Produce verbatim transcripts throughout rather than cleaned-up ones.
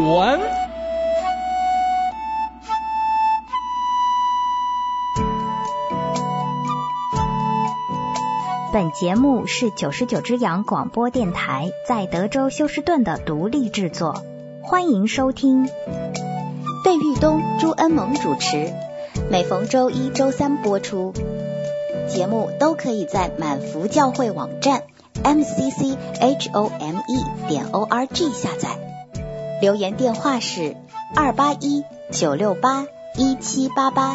文。 本节目是九十九只羊广播电台在德州休斯顿的独立制作，欢迎收听。 费玉东、朱恩萌主持，每逢周一、周三播出。节目都可以在满福教会网站 m c c h o m e 点 o r g 下载。留言电话是二八一九六八一七八八。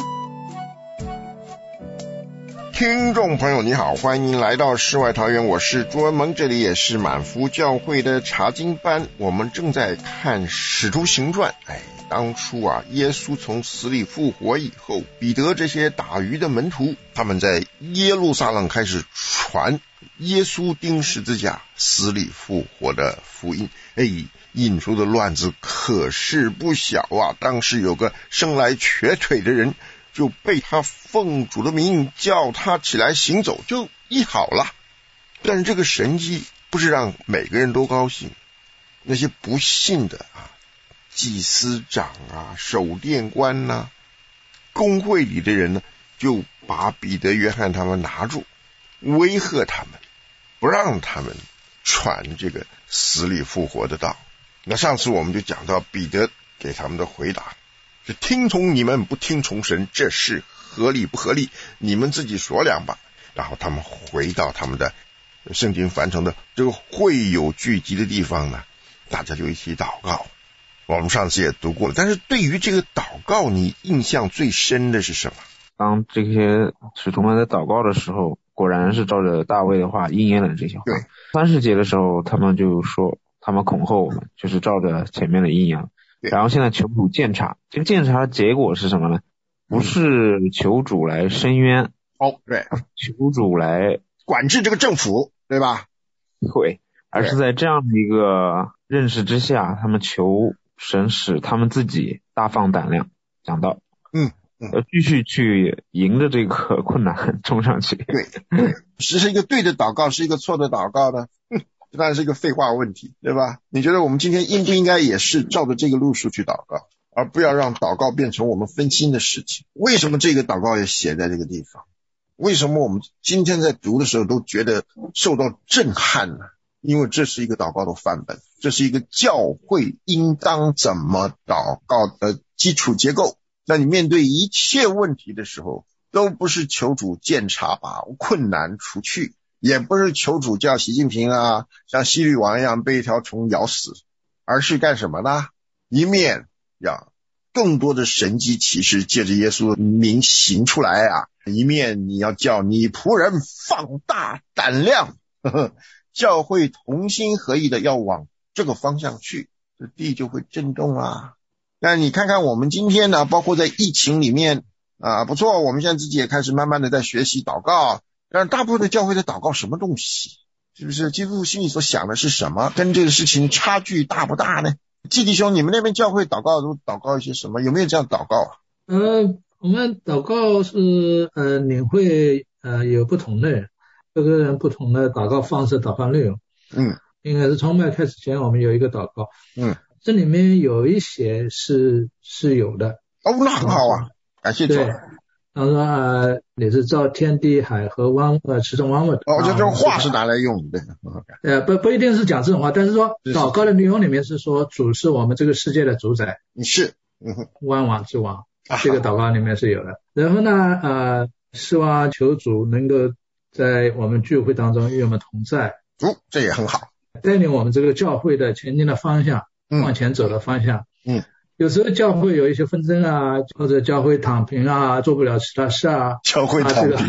听众朋友你好，欢迎来到世外桃源，我是朱恩萌，这里也是满福教会的查经班，我们正在看使徒行传。哎，当初啊，耶稣从死里复活以后，彼得这些打鱼的门徒，他们在耶路撒冷开始传耶稣钉十字架死里复活的福音。哎，引出的乱子可是不小啊，当时有个生来瘸腿的人，就被他奉主的名叫他起来行走，就医好了。但是这个神迹不是让每个人都高兴，那些不信的啊，祭司长啊、守殿官啊、公会里的人呢，就把彼得、约翰他们拿住，威吓他们，不让他们传这个死里复活的道。那上次我们就讲到彼得给他们的回答是听从你们不听从神，这是合理不合理？你们自己说量吧。然后他们回到他们的圣经翻成的这个会友聚集的地方呢，大家就一起祷告。我们上次也读过了，但是对于这个祷告，你印象最深的是什么？ 当这些使徒们在祷告的时候，果然是照着大卫的话应验了这些话。 对， 三十节的时候，他们就说，他们恐吓我们，就是照着前面的应验。然后现在求主鉴察，这个鉴察的结果是什么呢？不是求主来伸冤， 哦，对， 求主来管制这个政府，对吧？ 对，而是在这样的一个认识之下，他们求神使他们自己大放胆量讲道， 嗯嗯， 要继续去迎着这个困难冲上去。 对，对，这是一个对的祷告，是一个错的祷告呢？这当然是一个废话问题，对吧？你觉得我们今天应不应该也是照着这个路数去祷告，而不要让祷告变成我们分心的事情？为什么这个祷告也写在这个地方？为什么我们今天在读的时候都觉得受到震撼呢？因为这是一个祷告的范本，这是一个教会应当怎么祷告的基础结构。那你面对一切问题的时候，都不是求主鉴察把困难除去，也不是求主叫习近平啊像希律王一样被一条虫咬死，而是干什么呢？一面要更多的神迹奇事借着耶稣的名行出来啊，一面你要叫你仆人放大胆量，呵呵，教会同心合意的要往这个方向去，这地就会震动啊。那你看看我们今天呢，包括在疫情里面啊，不错，我们现在自己也开始慢慢的在学习祷告，但是大部分的教会在祷告什么东西？是不是基督徒心里所想的是什么？跟这个事情差距大不大呢？季弟兄，你们那边教会祷告都祷告一些什么？有没有这样祷告啊？ 呃，我们祷告是呃领会呃有不同的人，各个人不同的祷告方式、祷告内容。嗯，应该是崇拜开始前我们有一个祷告。嗯，这里面有一些是是有的。 哦，那很好啊，感谢主。 对，他说呃你是造天地海和万呃其中万物的。 哦，就这种话是拿来用的。 呃，不不一定是讲这种话，但是说祷告的内容里面是说主是我们这个世界的主宰， 是，嗯哼， 万王之王，这个祷告里面是有的。然后呢，呃，希望求主能够在我们聚会当中与我们同在， 哦，这也很好， 带领我们这个教会的前进的方向，嗯、往前走的方向，嗯。有时候教会有一些纷争啊，或者教会躺平啊，做不了其他事啊， 教会躺平，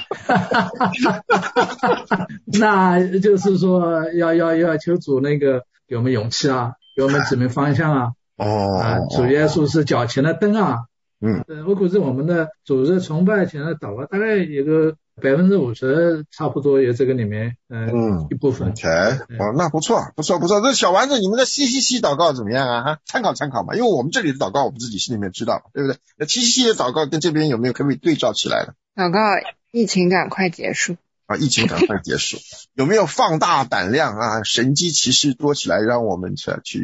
啊、那就是说要要要求主那个给我们勇气啊，给我们指明方向啊。哦，啊，主耶稣是脚前的灯啊。嗯，呃，我估计我们的组织崇拜前的祷告大概有个百分之五十，差不多有这个里面，呃、嗯，一部分。 OK， 哦，那不错，不错，不错。这小丸子，你们的 C C C 祷告怎么样啊？哈，参考参考嘛，因为我们这里的祷告，我们自己心里面知道，对不对？那 C C C 的祷告跟这边有没有可不可以对照起来的？ 祷告疫情赶快结束啊，疫情赶快结束，有没有放大胆量啊？神机骑士多起来，让我们去去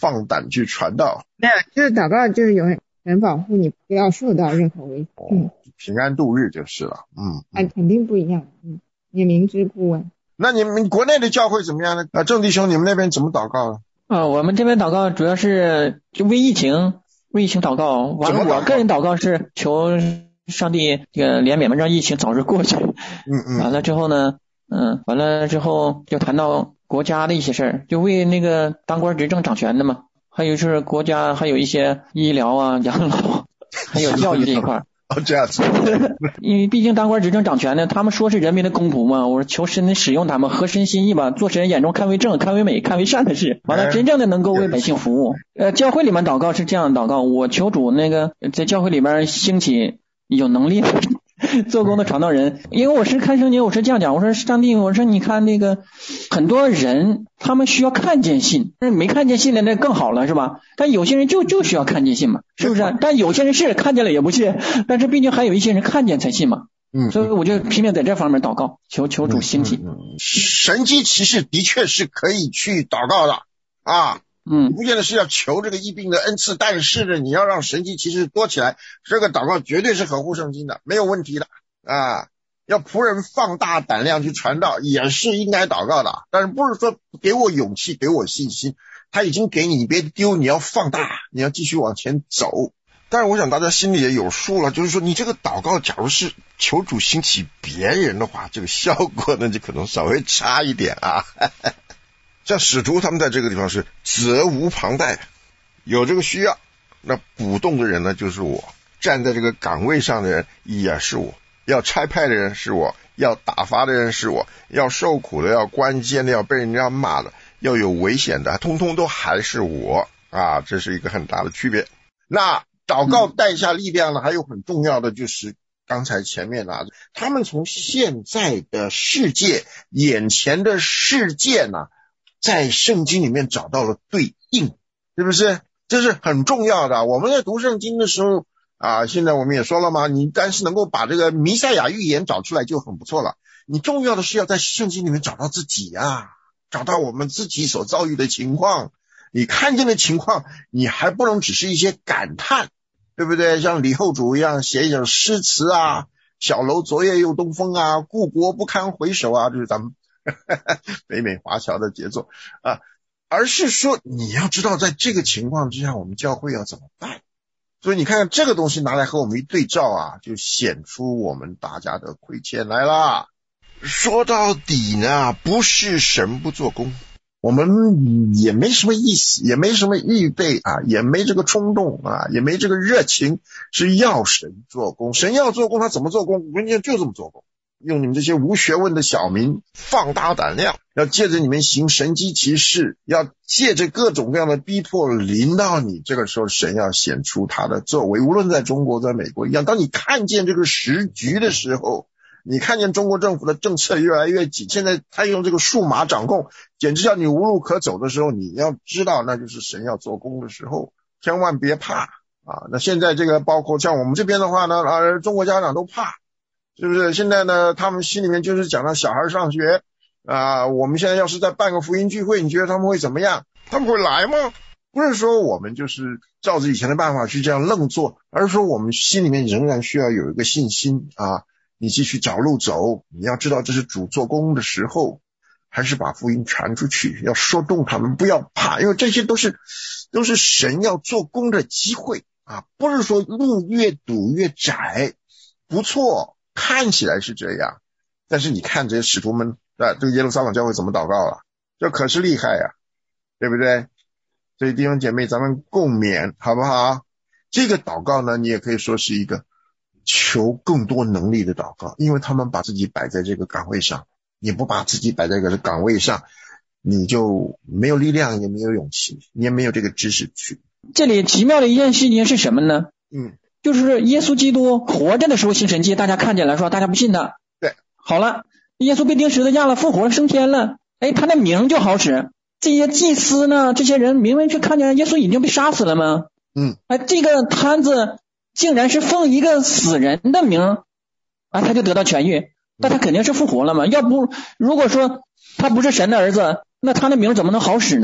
放胆去传道。 对，就是祷告就是有人保护你，不要受到任何危险，嗯， 平安度日就是了。嗯， 那肯定不一样，嗯，也明知故问。 那你们国内的教会怎么样呢？啊，郑弟兄，你们那边怎么祷告呢？ 啊，我们这边祷告主要是就为疫情为疫情祷告，完了我个人祷告是求上帝这个怜悯们，让疫情早日过去。 嗯嗯。 完了之后呢，嗯，完了之后就谈到国家的一些事儿，就为那个当官执政掌权的嘛，还有就是国家还有一些医疗啊、养老，还有教育这一块。 哦，这样子。 因为毕竟当官执政掌权的，他们说是人民的公仆嘛，我说求神的使用他们，合神心意吧，做神眼中看为正、看为美、看为善的事，完了真正的能够为百姓服务。呃，教会里面祷告是这样祷告，我求主那个在教会里边兴起有能力的做工的传道人。因为我是看圣经，我是这样讲，我说上帝，我说你看那个很多人他们需要看见信，那没看见信的那更好了是吧？但有些人就就需要看见信嘛，是不是？但有些人是看见了也不信，但是毕竟还有一些人看见才信嘛。嗯，所以我就拼命在这方面祷告，求求主兴起。 嗯嗯嗯、神迹奇事的确是可以去祷告的啊。 嗯， 你不见得是要求这个疫病的恩赐，但是呢，你要让神迹奇事多起来，这个祷告绝对是合乎圣经的，没有问题的啊。要仆人放大胆量去传道，也是应该祷告的，但是不是说给我勇气，给我信心，他已经给你，你别丢，你要放大，你要继续往前走。但是我想大家心里也有数了，就是说你这个祷告假如是求主兴起别人的话，这个效果呢就可能稍微差一点啊。像使徒他们在这个地方是责无旁贷，有这个需要，那补动的人呢就是我，站在这个岗位上的人也是我，要差派的人是我，要打发的人是我，要受苦的，要关监的，要被人家骂的，要有危险的，通通都还是我啊，这是一个很大的区别。那祷告带下力量呢，还有很重要的就是刚才前面啊，他们从现在的世界眼前的事件呢、啊，在圣经里面找到了对应，是不是？这是很重要的。我们在读圣经的时候啊，现在我们也说了嘛，你但是能够把这个弥赛亚预言找出来就很不错了。你重要的是要在圣经里面找到自己啊，找到我们自己所遭遇的情况。你看见的情况，你还不能只是一些感叹，对不对？像李后主一样写一首诗词啊，小楼昨夜又东风啊，故国不堪回首啊，就是咱们北美华侨的杰作啊，而是说你要知道在这个情况之下我们教会要怎么办。所以你看看这个东西拿来和我们一对照啊，就显出我们大家的亏欠来了。说到底呢，不是神不做工，我们也没什么意思，也没什么预备啊，也没这个冲动啊，也没这个热情，是要神做工。神要做工，他怎么做工？我跟你讲，就这么做工。用你们这些无学问的小民放大胆量，要借着你们行神迹奇事，要借着各种各样的逼迫临到你，这个时候神要显出他的作为。无论在中国在美国一样，当你看见这个时局的时候，你看见中国政府的政策越来越紧，现在他用这个数码掌控，简直叫你无路可走的时候，你要知道那就是神要做工的时候，千万别怕啊！那现在这个包括像我们这边的话呢，啊，中国家长都怕，是不是？现在呢，他们心里面就是讲到小孩上学啊，我们现在要是再办个福音聚会，你觉得他们会怎么样？他们会来吗？不是说我们就是照着以前的办法去这样愣做，而是说我们心里面仍然需要有一个信心啊，你继续找路走，你要知道这是主做工的时候，还是把福音传出去，要说动他们，不要怕，因为这些都是都是神要做工的机会啊，不是说路越堵越窄，不错，看起来是这样，但是你看这些使徒们啊，这个耶路撒冷教会怎么祷告了，这可是厉害呀、啊，对不对？所以弟兄姐妹，咱们共勉好不好？这个祷告呢，你也可以说是一个求更多能力的祷告，因为他们把自己摆在这个岗位上，你不把自己摆在这个岗位上，你就没有力量，也没有勇气，你也没有这个知识去。 这里奇妙的一件事情是什么呢？ 嗯， 就是耶稣基督活着的时候行神迹，大家看见了说大家不信他。 对， 好了，耶稣被钉十字架了，复活升天了，哎，他的名就好使。这些祭司呢，这些人明明去看见耶稣已经被杀死了吗？ 嗯， 哎，这个摊子竟然是奉一个死人的名啊，他就得到痊愈，那他肯定是复活了嘛。要不如果说他不是神的儿子，那他的名怎么能好使呢？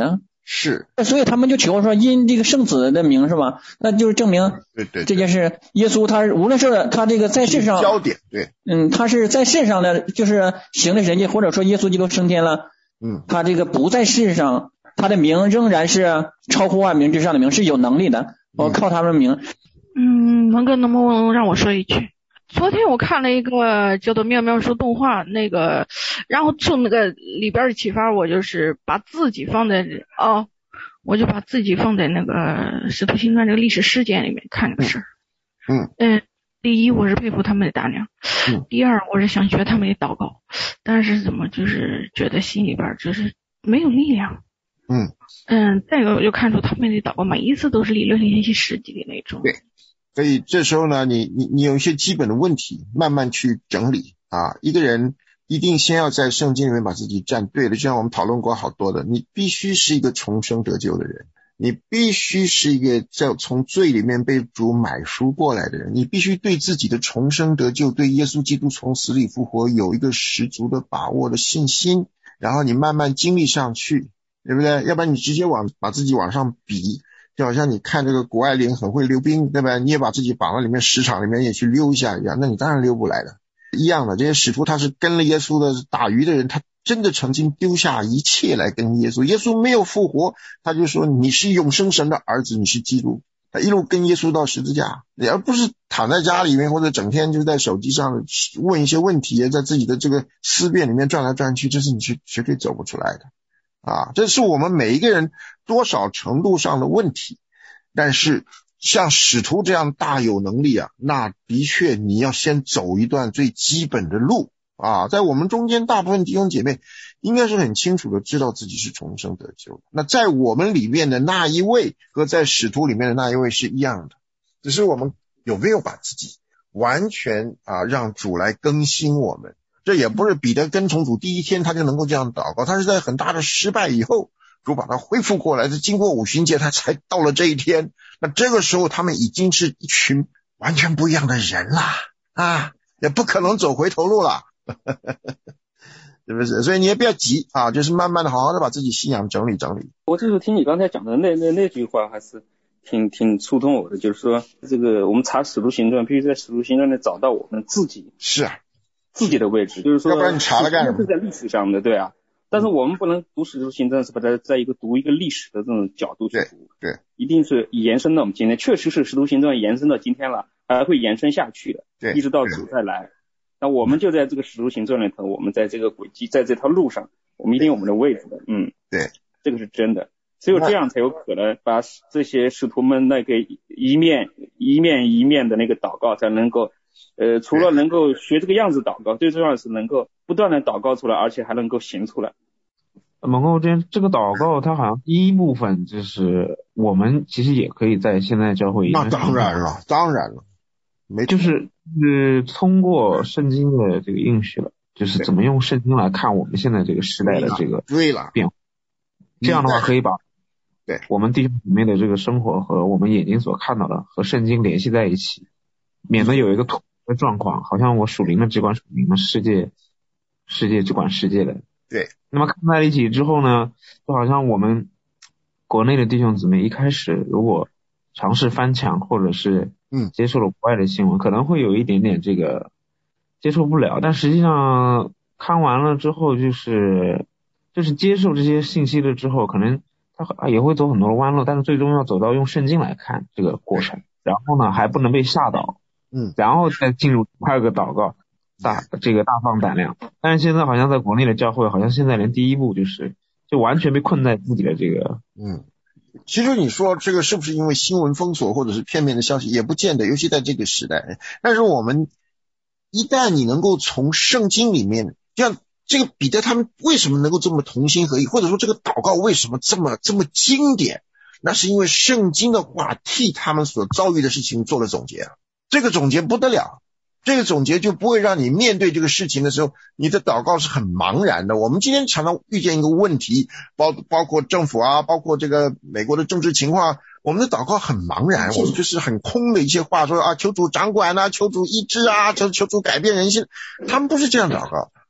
是， 所以他们就求说因这个圣子的名是吧？那就是证明对对这件事，耶稣他无论是他这个在世上焦点，对， 嗯，他是在世上的就是行了神迹，或者说耶稣基督升天了， 嗯， 他这个不在世上，他的名仍然是超乎万名之上的名，是有能力的。我靠他们的名。 嗯，文哥能不能让我说一句？昨天我看了一个叫做妙妙说动画，那个，然后从那个里边的启发，我就是把自己放在哦，我就把自己放在那个《使徒行传》这个历史事件里面看这个事儿。 嗯嗯，第一我是佩服他们的胆量， 嗯， 第二我是想学他们的祷告，但是怎么就是觉得心里边就是没有力量。 嗯嗯，再一个我就看出他们的祷告每一次都是理论联系实际的那种。 对。所以这时候呢，你你你有一些基本的问题，慢慢去整理啊。一个人一定先要在圣经里面把自己站对了，就像我们讨论过好多的，你必须是一个重生得救的人，你必须是一个在从罪里面被主买赎过来的人，你必须对自己的重生得救，对耶稣基督从死里复活有一个十足的把握的信心，然后你慢慢经历上去，对不对？要不然你直接往把自己往上比。就好像你看这个谷爱凌很会溜冰，对吧？你也把自己绑在里面石场里面也去溜一下一样，那你当然溜不来的。一样的，这些使徒他是跟了耶稣的打鱼的人，他真的曾经丢下一切来跟耶稣。耶稣没有复活，他就说你是永生神的儿子，你是基督。他一路跟耶稣到十字架，而不是躺在家里面或者整天就在手机上问一些问题，在自己的这个思辨里面转来转去，这是你绝绝对走不出来的。啊，这是我们每一个人多少程度上的问题，但是像使徒这样大有能力啊，那的确你要先走一段最基本的路啊。在我们中间大部分弟兄姐妹应该是很清楚的知道自己是重生得救的，那在我们里面的那一位和在使徒里面的那一位是一样的，只是我们有没有把自己完全啊让主来更新我们。这也不是彼得跟从主第一天他就能够这样祷告，他是在很大的失败以后，主把他恢复过来，是经过五旬节他才到了这一天。那这个时候他们已经是一群完全不一样的人了啊，也不可能走回头路了是不是？所以你也不要急啊，就是慢慢的好好的把自己信仰整理整理。 我就是听你刚才讲的那那那句话还是挺挺触动我的，就是说这个我们查使徒行传必须在使徒行传里找到我们自己， 是啊， 自己的位置，就是说， 要不然你查了干什么？ 是在历史上的，对啊。但是我们不能读使徒行传是把它在一个读一个历史的这种角度去读， 对，对， 一定是延伸到我们今天，确实是使徒行传延伸到今天了，还会延伸下去的， 对， 一直到主再来。那我们就在这个使徒行传里头，我们在这个轨迹，在这条路上，我们一定有我们的位置的，嗯， 对， 这个是真的。只有这样才有可能把这些使徒们那个一面一面一面的那个祷告才能够。呃，除了能够学这个样子祷告，最重要的是能够不断的祷告出来，而且还能够行出来。 蒙够这这个祷告，它好像第一部分就是我们其实也可以在现在教会。 那当然了，当然了，没就是是通过圣经的这个应许了，就是怎么用圣经来看我们现在这个时代的这个对了变化。这样的话可以把对我们弟兄姊妹的这个生活和我们眼睛所看到的和圣经联系在一起，免得有一个突的状况，好像我属灵的只管属灵的，世界世界只管世界的。 对。 那么看在一起之后呢，就好像我们国内的弟兄姊妹一开始如果尝试翻墙或者是嗯接受了国外的新闻，可能会有一点点这个接受不了，但实际上看完了之后就是就是接受这些信息了之后，可能他也会走很多的弯路，但是最终要走到用圣经来看这个过程，然后呢还不能被吓倒， 嗯， 然后再进入第二个祷告，大这个大放胆量。但是现在好像在国内的教会，好像现在连第一步就是就完全被困在自己的这个嗯。其实你说这个是不是因为新闻封锁或者是片面的消息，也不见得，尤其在这个时代。但是我们一旦你能够从圣经里面，像这个彼得他们为什么能够这么同心合意，或者说这个祷告为什么这么这么经典，那是因为圣经的话替他们所遭遇的事情做了总结。这个总结不得了，这个总结就不会让你面对这个事情的时候，你的祷告是很茫然的。我们今天常常遇见一个问题，包包括政府啊，包括这个美国的政治情况，我们的祷告很茫然，我们就是很空的一些话，说啊，求主掌管啊，求主医治啊，求求主改变人心，他们不是这样祷告。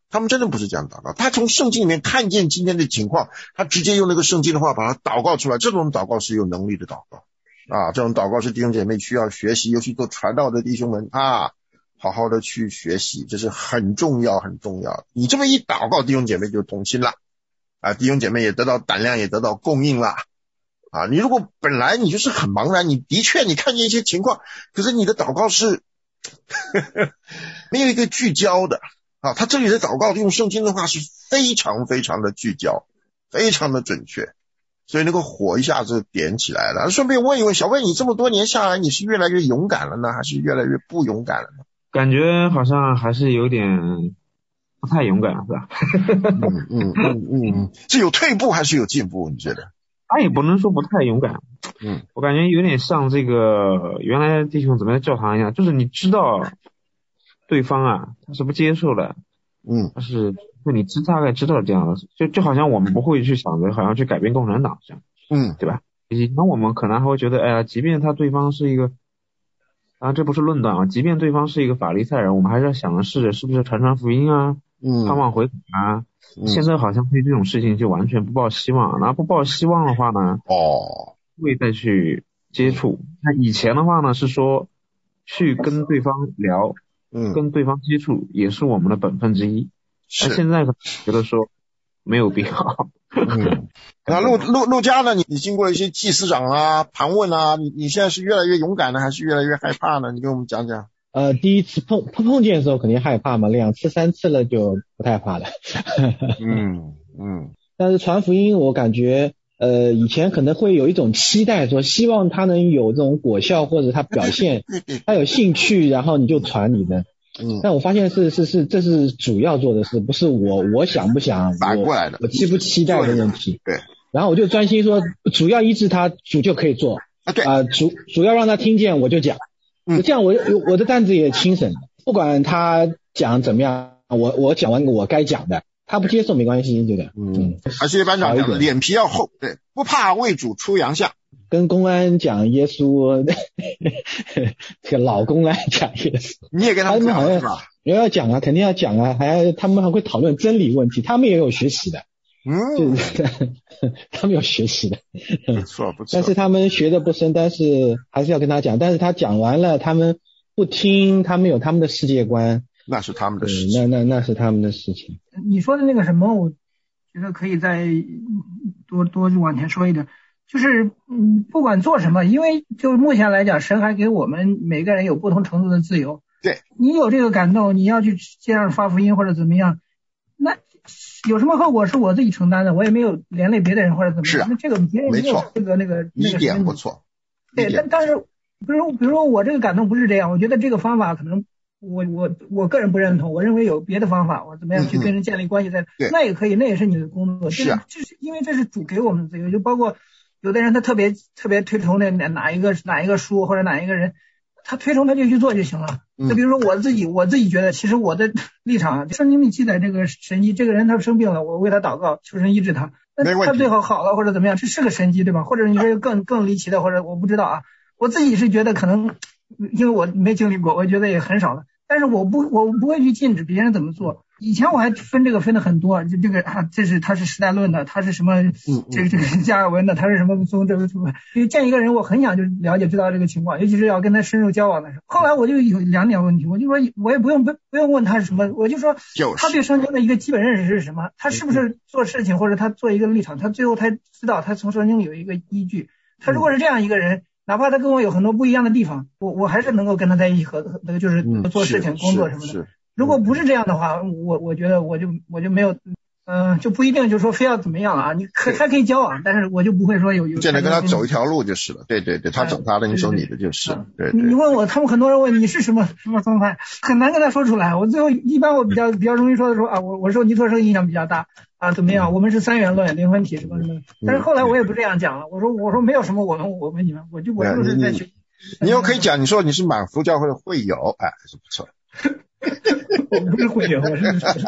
他们真的不是这样祷告，他从圣经里面看见今天的情况，他直接用那个圣经的话把它祷告出来，这种祷告是有能力的祷告啊，这种祷告是弟兄姐妹需要学习，尤其做传道的弟兄们啊，好好的去学习，这是很重要很重要。你这么一祷告，弟兄姐妹就同心了啊，弟兄姐妹也得到胆量，也得到供应了啊。你如果本来你就是很茫然，你的确你看见一些情况，可是你的祷告是呵呵没有一个聚焦的啊，他这里的祷告用圣经的话是非常非常的聚焦，非常的准确，所以那个火一下子点起来了。顺便问一问小魏，你这么多年下来，你是越来越勇敢了呢，还是越来越不勇敢了呢？ 感觉好像还是有点不太勇敢，是吧？ 嗯嗯嗯嗯，是有退步还是有进步？你觉得？ 他也不能说不太勇敢， 嗯， 我感觉有点像这个原来弟兄怎么在教堂一样，就是你知道对方啊他是不接受的， 嗯， 但是就你知大概知道这样的，就就好像我们不会去想着好像去改变共产党这样， 嗯， 对吧？以前我们可能还会觉得，哎呀，即便他对方是一个，啊，这不是论断啊，即便对方是一个法利赛人，我们还是要想的是是不是传传福音啊， 嗯， 盼望回改啊。 嗯、 现在好像对这种事情就完全不抱希望，那不抱希望的话呢， 哦， 会再去接触。那以前的话呢，是说去跟对方聊， 嗯， 跟对方接触也是我们的本分之一。 是。 那现在觉得说没有必要。 嗯，那陆陆陆家呢？你你经过一些祭司长啊盘问啊，你你现在是越来越勇敢呢，还是越来越害怕呢？你跟我们讲讲。 呃，第一次碰碰碰见的时候肯定害怕嘛，两次三次了就不太怕了。 嗯嗯。 但是传福音我感觉呃以前可能会有一种期待，说希望他能有这种果效，或者他表现他有兴趣，然后你就传你的。 嗯。 但我发现是是是这是主要做的事，不是我我想不想反过来的， 我期不期待的问题。 对。 然后我就专心说，主要医治他，主就可以做啊，对啊、呃，主主要让他听见我就讲。 嗯， 这样我我的担子也轻省，不管他讲怎么样，我我讲完我该讲的，他不接受没关系，对的。 嗯，还是班长讲的，脸皮要厚，对，不怕为主出洋相。 跟公安讲耶稣，这个老公安讲耶稣， 你也跟他们讲是吧？ 也要讲啊，肯定要讲啊，还他们还会讨论真理问题，他们也有学习的。 嗯， 他们有学习的， 不错不错。 但是他们学的不深，但是还是要跟他讲。但是他讲完了，他们不听，他们有他们的世界观， 那是他们的事情。 那那那是他们的事情。 你说的那个什么，我觉得可以再多多往前说一点，就是嗯，不管做什么，因为就目前来讲，神还给我们每个人有不同程度的自由。 对， 你有这个感动，你要去街上发福音或者怎么样，那有什么后果是我自己承担的，我也没有连累别的人或者怎么样。 是啊， 那这个别人没有这个那个那个。 一点不错。 对，但但是比如比如说我这个感动不是这样，我觉得这个方法可能我我我个人不认同，我认为有别的方法，我怎么样去跟人建立关系在， 嗯、 那也可以，那也是你的工作。 是啊， 这是因为这是主给我们的自由，就包括有的人他特别特别推崇那哪一个哪一个书或者哪一个人。他推崇他就去做就行了。那比如说我自己，我自己觉得，其实我的立场，圣经里记载这个神迹，这个人他生病了，我为他祷告，求神医治他，那他最后好了或者怎么样，这是个神迹，对吧？或者你说更更离奇的，或者我不知道啊，我自己是觉得可能，因为我没经历过，我觉得也很少了。但是我不我不会去禁止别人怎么做。以前我还分这个分的很多，就这个啊，这是他是时代论的，他是什么这个这个加尔文的，他是什么从这个什么，因为见一个人我很想就了解知道这个情况，尤其是要跟他深入交往的时候。后来我就有两点问题，我就说我也不用不不用问他是什么，我就说他对圣经的一个基本认识是什么，他是不是做事情或者他做一个立场，他最后他知道他从圣经里有一个依据。他如果是这样一个人，哪怕他跟我有很多不一样的地方，我我还是能够跟他在一起合那个就是做事情、工作什么的。如果不是这样的话，我我觉得我就我就没有，嗯、呃，就不一定就说非要怎么样啊。你可还可以交往，但是我就不会说有有。 现在跟他走一条路就是了，对对对，他走他的，你走你的就是。对对。 你问我，他们很多人问你是什么什么宗派，很难跟他说出来。我最后一般我比较比较容易说的说啊，我我受尼托生影响比较大啊，怎么样？我们是三元论、灵魂体什么什么。但是后来我也不这样讲了，我说我说没有什么我们我们你们，我就我就是在学。 你又可以讲，你说你是满福教会的会友，哎，是不错。 我不是会友，我是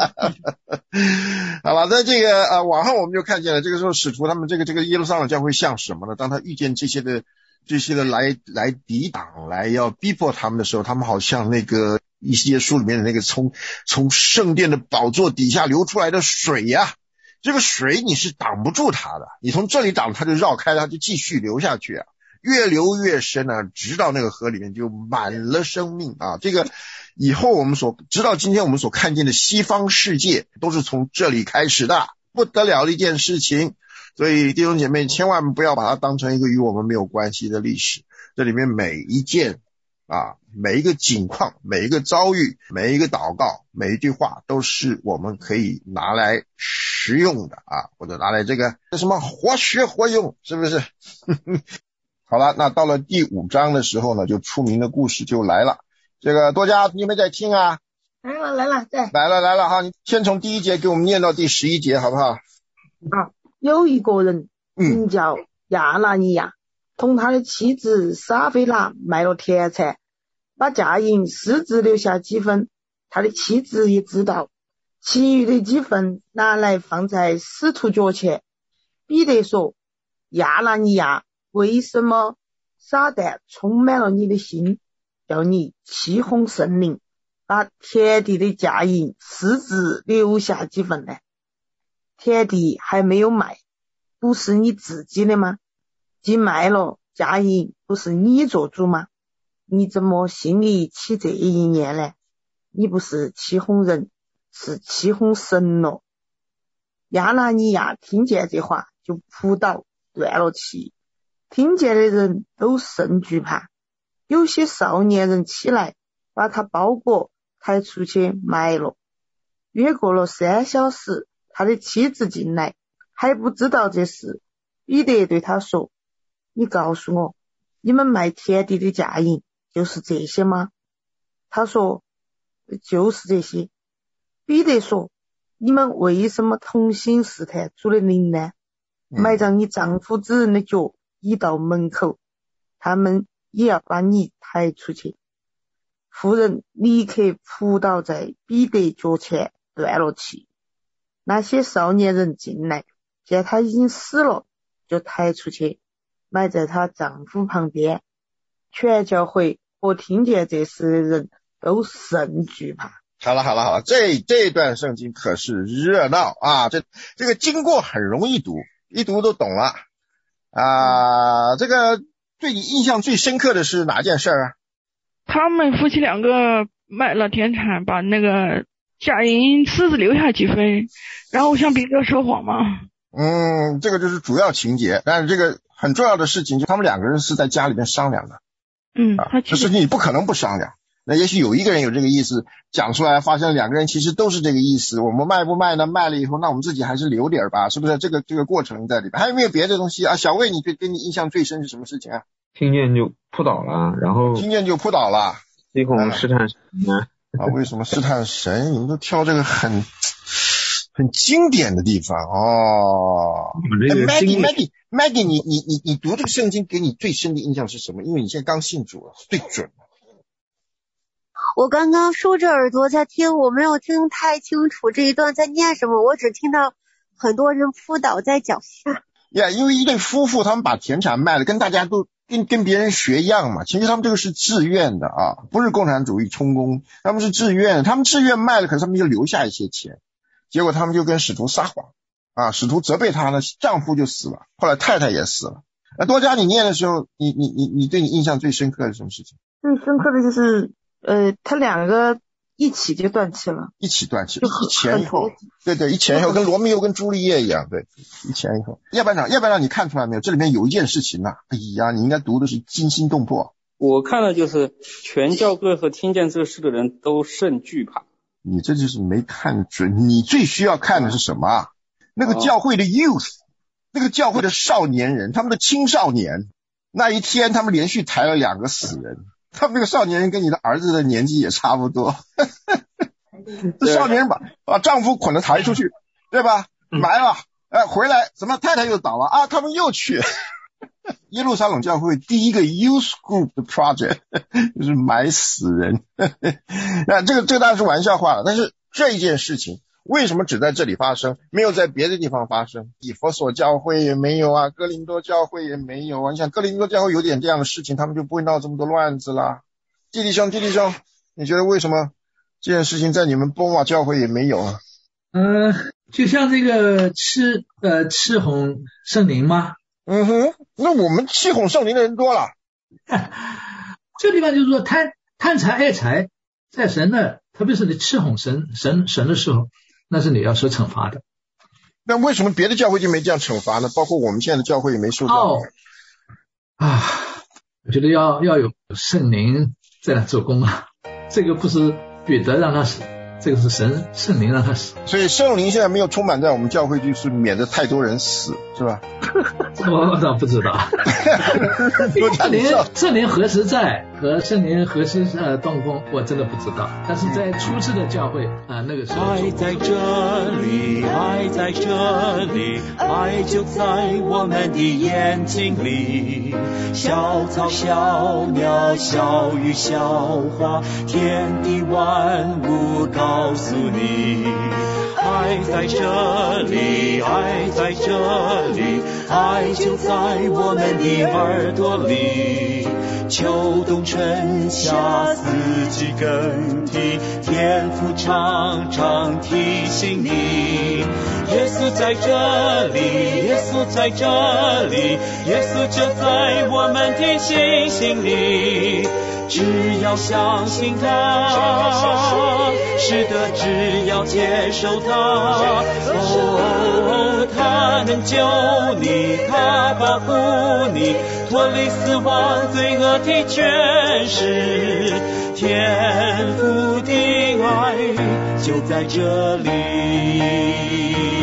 好了，在这个呃网上我们就看见了，这个时候使徒他们这个这个耶路撒冷教会像什么呢？当他遇见这些的这些的来来抵挡来要逼迫他们的时候，他们好像那个以西结书里面的那个从从圣殿的宝座底下流出来的水呀、啊，这个水你是挡不住它的，你从这里挡它就绕开，它就继续流下去啊，越流越深啊，直到那个河里面就满了生命啊。这个以后我们所直到今天我们所看见的西方世界都是从这里开始的，不得了的一件事情。所以弟兄姐妹千万不要把它当成一个与我们没有关系的历史，这里面每一件啊，每一个景况，每一个遭遇，每一个祷告，每一句话都是我们可以拿来实用的啊，或者拿来这个什么活学活用，是不是？好了，那到了第五章的时候呢，就出名的故事就来了。这个多加你有没有在听啊？ 来了来了，对， 来了来了哈，你先从第一节给我们念到第十一节好不好？ 啊，有一个人名叫亚拿尼亚，同他的妻子撒菲拉卖了田产，把价银私自留下几分，他的妻子也知道，其余的几分拿来放在使徒脚前。彼得说，亚拿尼亚，为什么撒旦充满了你的心，叫你欺哄圣灵，把田地的价银私自留下几分呢？田地还没有卖，不是你自己的吗？既卖了，价银不是你做主吗？你怎么心里起这一念呢？你不是欺哄人，是欺哄神了。亚拿尼亚听见这话，就扑倒断了气。听见的人都甚惧怕，有些少年人起来，把他包裹抬出去埋了。约过了三小时，他的妻子进来，还不知道这事。彼得对他说，你告诉我，你们卖田地的价银就是这些吗？他说，就是这些。彼得说，你们为什么同心试探主的灵呢？埋葬你丈夫之人的脚已到门口，他们也要把你抬出去。妇人立刻扑倒在彼得脚前，断了气。那些少年人进来，见他已经死了，就抬出去，埋在她丈夫旁边。全教会和听见这事的人都甚惧怕。 好了好了好了，这这段圣经可是热闹啊！这这个经过很容易读，一读都懂了啊。这个对你印象最深刻的是哪件事啊？ 他们夫妻两个卖了田产，把那个价银私自留下几分，然后向彼得说谎嘛。 嗯，这个就是主要情节，但是这个很重要的事情就他们两个人是在家里面商量的。 嗯， 啊，这事情你不可能不商量。那也许有一个人有这个意思，讲出来发现两个人其实都是这个意思，我们卖不卖呢？卖了以后，那我们自己还是留点吧，是不是？这个这个过程在里边。还有没有别的东西啊？小魏，你对跟你印象最深是什么事情啊？ 听见就扑倒了，然后听见就扑倒了， 惊恐试探神呢？ 啊，为什么试探神？你们都挑这个很很经典的地方哦。Maggie Maggie Maggie， 你你你你读这个圣经给你最深的印象是什么？因为你现在刚信主了，最准。 我刚刚竖着耳朵在听，我没有听太清楚这一段在念什么，我只听到很多人扑倒在脚下。 呀、yeah, 因为一对夫妇他们把田产卖了，跟大家都跟跟别人学一样嘛，其实他们这个是自愿的啊，不是共产主义充公，他们是自愿，他们自愿卖了，可是他们就留下一些钱，结果他们就跟使徒撒谎啊，使徒责备他呢，丈夫就死了，后来太太也死了。那多加你念的时候，你你你你对你印象最深刻的是什么事情？ 最深刻的就是呃，他两个一起就断气了， 一起断气，一前一后，对对，一前一后，跟罗密欧跟朱丽叶一样，对，一前一后。叶班长，叶班长，你看出来没有？这里面有一件事情呐、啊，哎呀，你应该读的是惊心动魄。 我看了就是全教会和听见这事的人都甚惧怕。 你这就是没看准，你最需要看的是什么啊？那个教会的 youth，、哦、那个教会的少年人，他们的青少年，那一天他们连续抬了两个死人。他们那个少年人跟你的儿子的年纪也差不多，这少年人把把丈夫捆着抬出去，对吧？埋了，哎，回来怎么太太又倒了啊？他们又去耶路撒冷教会第一个 youth group 的 project 就是埋死人。那这个这个当然是玩笑话了，但是这一件事情为什么只在这里发生，没有在别的地方发生？以弗所教会也没有啊，哥林多教会也没有啊。你想哥林多教会有点这样的事情，他们就不会闹这么多乱子啦。弟弟兄弟弟兄， 你觉得为什么这件事情在你们波瓦教会也没有啊？ 呃，就像这个赤呃赤红圣灵吗？ 嗯哼，那我们赤红圣灵的人多了。 这地方就是说贪贪财爱财，在神那，特别是你赤红神神神的时候，那是你要受惩罚的。 那为什么别的教会就没这样惩罚呢？包括我们现在的教会也没受到。 哦，啊，我觉得要要有圣灵在那做工啊，这个不是彼得让他死，这个是神圣灵让他死。 所以圣灵现在没有充满在我们教会，就是免得太多人死，是吧？ 我倒不知道。圣灵圣灵何时在和圣灵何时呃动工，我真的不知道。但是在初次的教会啊、呃，那个时候爱在这里，爱在这里，爱就在我们的眼睛里。小草小鸟小鱼小花，天地万物告诉你，爱在这里，爱在这里，爱就在我们的耳朵里。秋冬春夏四季更替，天父常常提醒你，耶稣在这里，耶稣在这里，耶稣就在我们的心心里。只要相信他，是的，只要接受他，哦，他能救你，他保护你，脱离死亡罪恶的权势，天父的爱就在这里。